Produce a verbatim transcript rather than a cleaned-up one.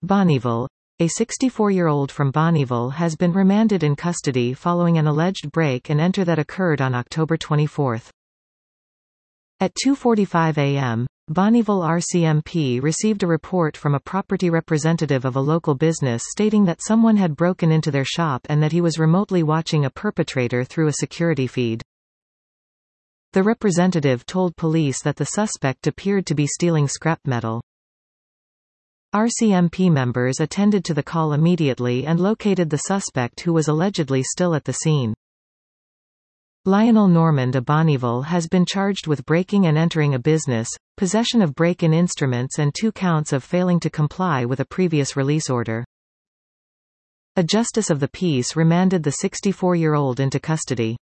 Bonnyville. A sixty-four-year-old from Bonnyville has been remanded in custody following an alleged break and enter that occurred on October twenty-fourth. At two forty-five a m, Bonnyville R C M P received a report from a property representative of a local business stating that someone had broken into their shop and that he was remotely watching a perpetrator through a security feed. The representative told police that the suspect appeared to be stealing scrap metal. R C M P members attended to the call immediately and located the suspect, who was allegedly still at the scene. Lionel Normand of Bonnyville has been charged with breaking and entering a business, possession of break-in instruments and two counts of failing to comply with a previous release order. A justice of the peace remanded the sixty-four-year-old into custody.